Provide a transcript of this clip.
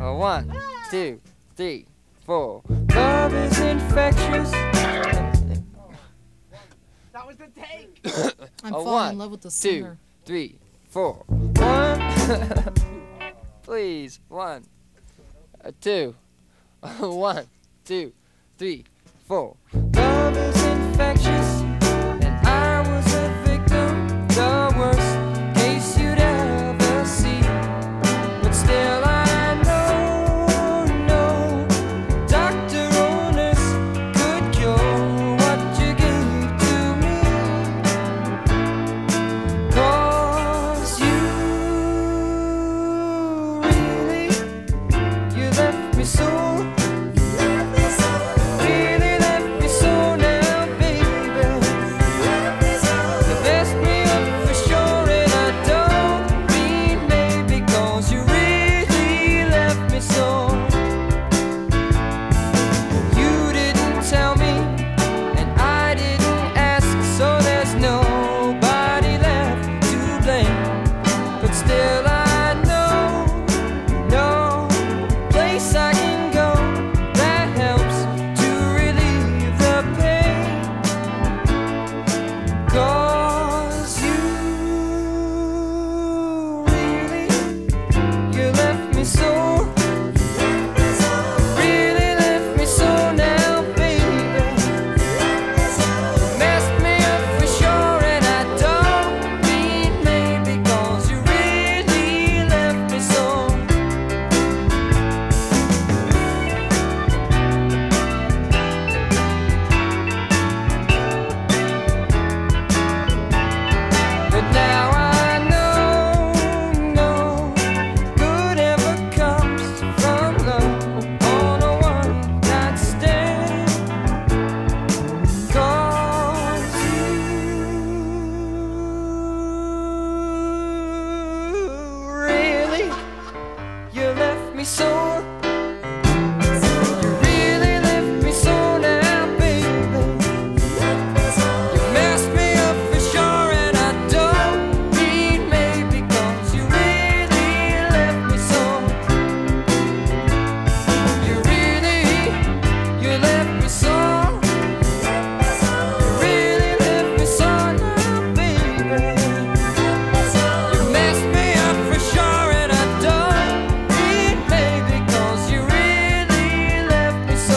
One, two, three, four. Love is infectious. That was the take. I'm falling in love with the singer. 2, 3, 4. 1. Please. 1, 2. 1, 2, 3, 4. Love is infectious, and I was a victim. The worst case you'd ever see. But still I know, no doctor or nurse could cure what you gave to me. 'Cause you really, you left me so. Really left me so now, baby. You messed me up for sure, and I don't mean maybe, 'cause you really left me so. You didn't tell me, and I didn't ask, so there's nobody left to blame. But still I know no place I can go that helps to relieve the pain. 'Cause you really, you left me so. Really left me so now, baby. Messed me up for sure, and I don't mean maybe, 'cause you really left me so. But now I know no good ever comes from love on a one-night stand. 'Cause you really, you left me sore. You really left me so now, baby. You messed me up for sure, and I don't mean maybe, 'cause you really left me so. You really, you left me so. You really left me so now, baby. You messed me up for sure, and I don't mean maybe, 'cause you really left me so.